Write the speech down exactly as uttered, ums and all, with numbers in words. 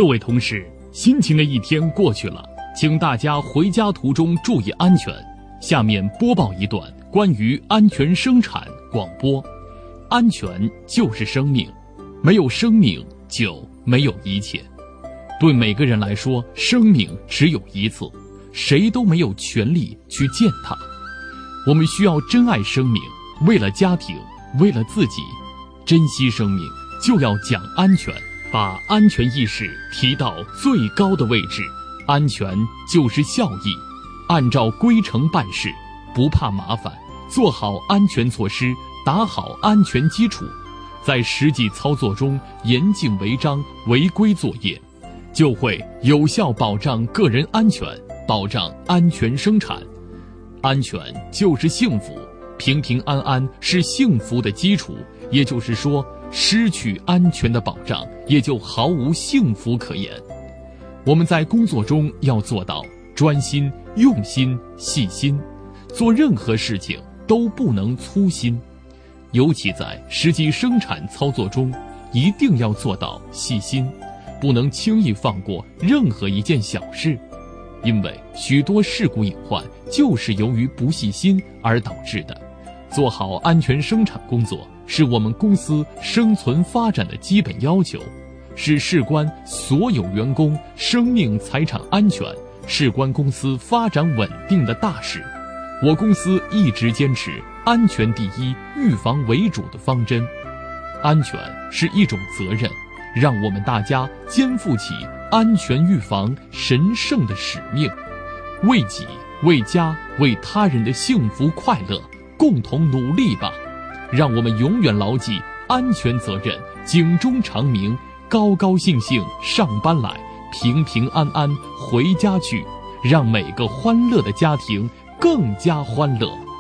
各位同事，辛勤的一天过去了，请大家回家途中注意安全。下面播报一段关于安全生产广播。安全就是生命，没有生命就没有一切。对每个人来说，生命只有一次，谁都没有权利去践踏。我们需要珍爱生命，为了家庭，为了自己，珍惜生命就要讲安全，把安全意识提到最高的位置。安全就是效益，按照规程办事，不怕麻烦，做好安全措施，打好安全基础，在实际操作中严禁违章违规作业，就会有效保障个人安全，保障安全生产。安全就是幸福，平平安安是幸福的基础，也就是说，失去安全的保障，也就毫无幸福可言。我们在工作中要做到专心、用心、细心，做任何事情都不能粗心，尤其在实际生产操作中，一定要做到细心，不能轻易放过任何一件小事，因为许多事故隐患就是由于不细心而导致的。做好安全生产工作是我们公司生存发展的基本要求，是事关所有员工生命财产安全，事关公司发展稳定的大事。我公司一直坚持安全第一、预防为主的方针。安全是一种责任，让我们大家肩负起安全预防神圣的使命，为己、为家、为他人的幸福快乐共同努力吧。让我们永远牢记安全责任，警钟长鸣，高高兴兴上班来，平平安安回家去，让每个欢乐的家庭更加欢乐。